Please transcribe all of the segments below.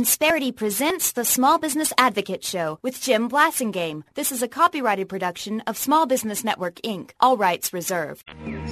Insperity presents the Small Business Advocate Show with Jim Blasingame. This is a copyrighted production of Small Business Network, Inc. All rights reserved.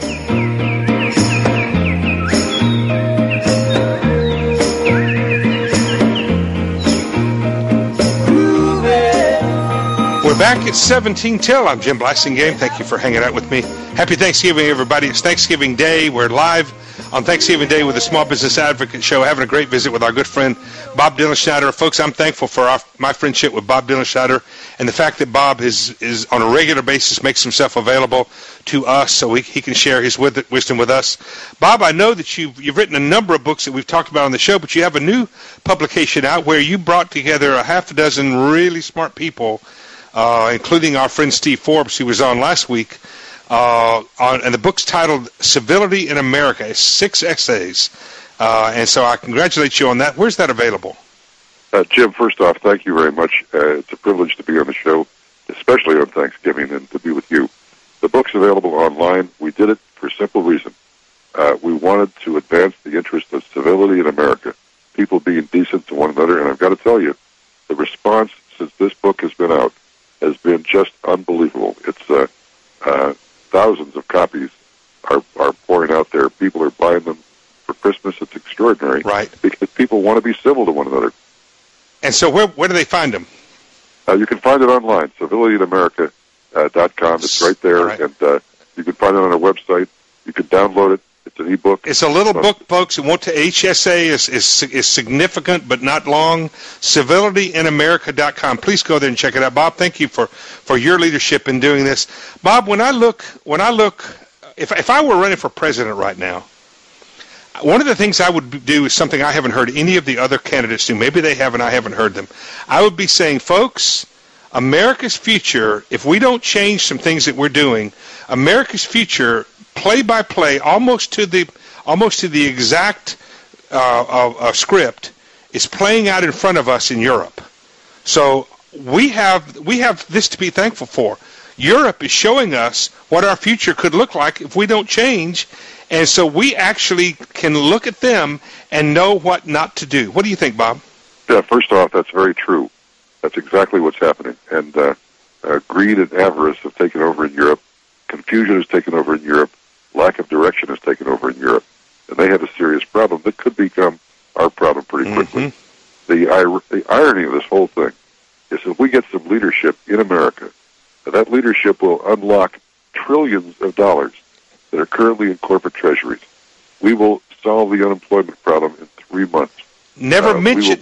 We're back at 17 till. I'm Jim Blasingame. Thank you for hanging out with me. Happy Thanksgiving, everybody. It's Thanksgiving Day. We're live on Thanksgiving Day with the Small Business Advocate Show, having a great visit with our good friend Bob Dylan Schneider. Folks, I'm thankful for my friendship with Bob Dylan Schneider and the fact that Bob is on a regular basis makes himself available to us so he can share his wisdom with us. Bob, I know that you've written a number of books that we've talked about on the show, but you have a new publication out where you brought together a half a dozen really smart people, including our friend Steve Forbes, who was on last week, and the book's titled Civility in America. It's 6 essays, and so I congratulate you on that. Where's that available? Jim, first off, thank you very much. It's a privilege to be on the show, especially on Thanksgiving, and to be with you. The book's available online. We did it for a simple reason. We wanted to advance the interest of civility in America, people being decent to one another, and I've got to tell you, the response since this book has been out has been just unbelievable. It's thousands of copies are pouring out there. People are buying them for Christmas. It's extraordinary. Right. Because people want to be civil to one another. And so where do they find them? You can find it online, civilityinamerika.com. It's right there. Right. And you can find it on our website. You can download it. It's an e-book. It's a little book, folks. It won't to HSA is significant but not long. Civilityinamerika.com. Please go there and check it out. Bob, thank you for your leadership in doing this. Bob, when I look, if I were running for president right now, one of the things I would do is something I haven't heard any of the other candidates do. Maybe they have and I haven't heard them. I would be saying, folks, America's future, if we don't change some things that we're doing, America's future, play by play, almost to the exact script, is playing out in front of us in Europe. So we have this to be thankful for. Europe is showing us what our future could look like if we don't change, and so we actually can look at them and know what not to do. What do you think, Bob? Yeah, first off, that's very true. That's exactly what's happening. And greed and avarice have taken over in Europe. Confusion has taken over in Europe. Lack of direction has taken over in Europe. And they have a serious problem that could become our problem pretty quickly. Mm-hmm. The irony of this whole thing is if we get some leadership in America, that leadership will unlock trillions of dollars that are currently in corporate treasuries. We will solve the unemployment problem in 3 months. Never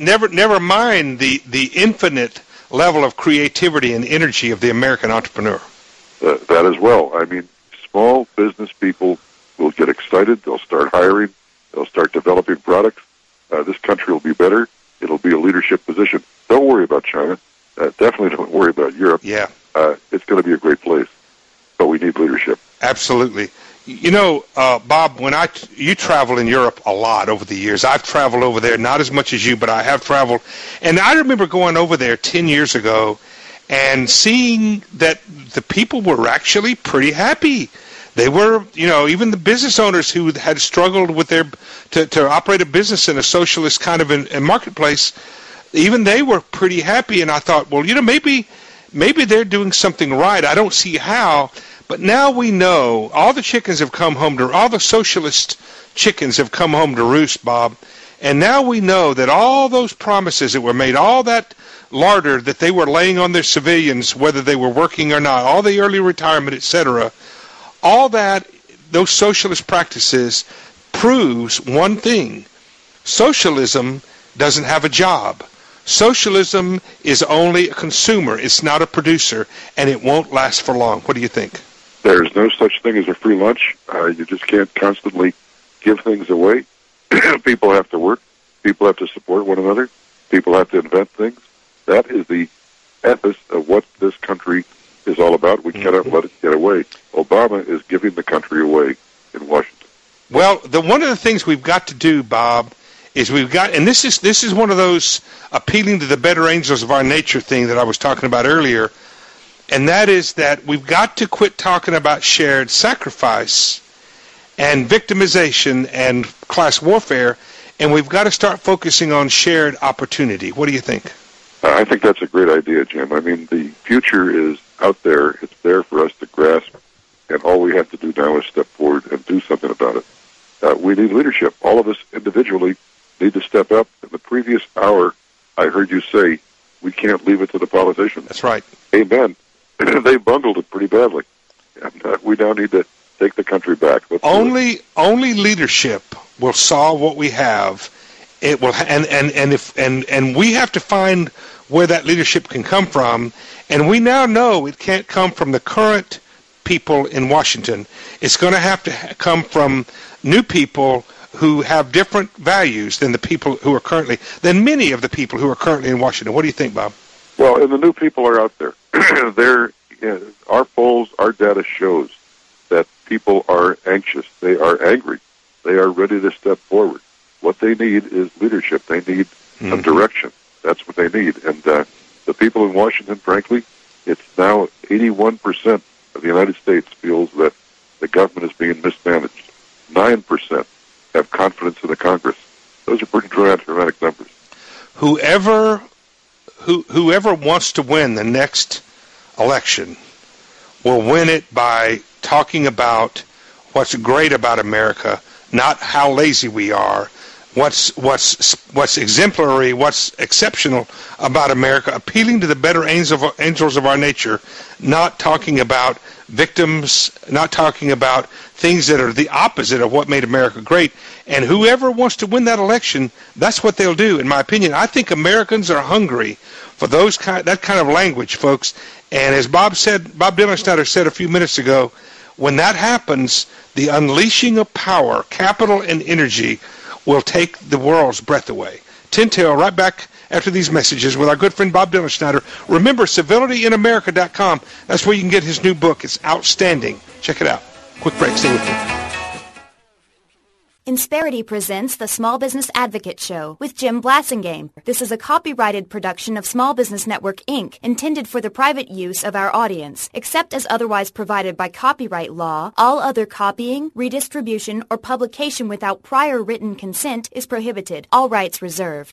mind the infinite level of creativity and energy of the American entrepreneur. That as well. I mean, small business people will get excited. They'll start hiring. They'll start developing products. This country will be better. It'll be a leadership position. Don't worry about China. Definitely don't worry about Europe. Yeah. It's going to be a great place, but we need leadership. Absolutely. You know, Bob, you travel in Europe a lot over the years. I've traveled over there, not as much as you, but I have traveled. And I remember going over there 10 years ago and seeing that the people were actually pretty happy. They were, even the business owners who had struggled with to operate a business in a socialist kind of a marketplace, even they were pretty happy. And I thought, well, maybe they're doing something right. I don't see how. But now we know all the chickens have come home all the socialist chickens have come home to roost, Bob. And now we know that all those promises that were made, all that larder that they were laying on their civilians, whether they were working or not, all the early retirement, etc., all that, those socialist practices proves one thing. Socialism doesn't have a job. Socialism is only a consumer. It's not a producer, and it won't last for long. What do you think? There's no such thing as a free lunch. You just can't constantly give things away. People have to work. People have to support one another. People have to invent things. That is the ethos of what this country is all about. We cannot let it get away. Obama is giving the country away in Washington. Well, one of the things we've got to do, Bob, is and this is one of those appealing to the better angels of our nature thing that I was talking about earlier, and that is that we've got to quit talking about shared sacrifice and victimization and class warfare and we've got to start focusing on shared opportunity. What do you think? I think that's a great idea, Jim. I mean, the future is out there. It's there for us to grasp, and all we have to do now is step forward and do something about it. We need leadership. All of us individually need to step up. In the previous hour, I heard you say, we can't leave it to the politicians. That's right. Amen. They bungled it pretty badly. And we now need to take the country back. Only leadership will solve what we have. It will, and we have to find where that leadership can come from. And we now know it can't come from the current people in Washington. It's going to have to come from new people who have different values than than many of the people who are currently in Washington. What do you think, Bob? Well, and the new people are out there. Our polls, our data shows that people are anxious. They are angry. They are ready to step forward. What they need is leadership. They need a direction. That's what they need. And the people in Washington, frankly, it's now 81% of the United States feels that the government is being mismanaged. 9% have confidence in the Congress. Those are pretty dramatic numbers. Whoever wants to win the next election will win it by talking about what's great about America, not how lazy we are, what's exemplary, what's exceptional about America, appealing to the better angels of our nature, not talking about victims, not talking about things that are the opposite of what made America great. And whoever wants to win that election, that's what they'll do, in my opinion. I think Americans are hungry for that kind of language, folks. And as Bob Dylan Snyder said a few minutes ago, when that happens, the unleashing of power, capital, and energy will take the world's breath away. Tintail, right back after these messages with our good friend Bob Dylan Snyder. Remember, civilityinamerica.com. That's where you can get his new book. It's outstanding. Check it out. Quick break. Stay with me. Insperity presents the Small Business Advocate Show with Jim Blasingame. This is a copyrighted production of Small Business Network, Inc., intended for the private use of our audience. Except as otherwise provided by copyright law, all other copying, redistribution, or publication without prior written consent is prohibited. All rights reserved.